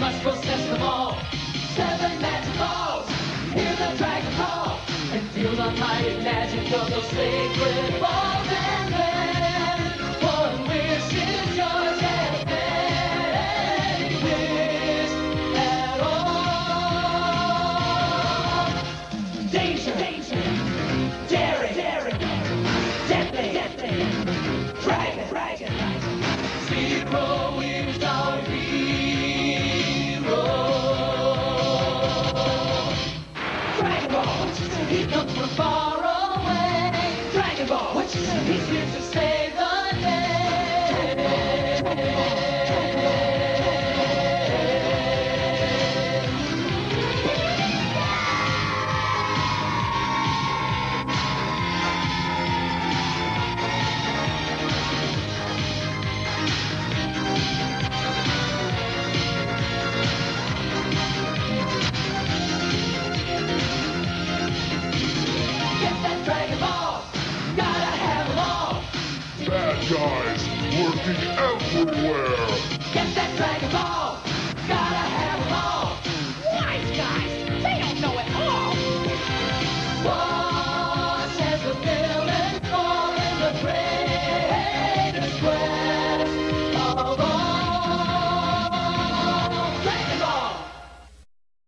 must process them all. 7 magic balls, hear the dragon call, and feel the mighty magic of those sacred balls. And then, one wish is yours, and any wish at all. Danger, danger, daring, daring, deadly, deadly, dragon, dragon, Zero is our hero. Dragon Ball, he comes from far away. Dragon Ball, he's here to save the day. Get that Dragon Ball, gotta have them all. Bad guys working everywhere. Get that Dragon Ball, gotta have them all.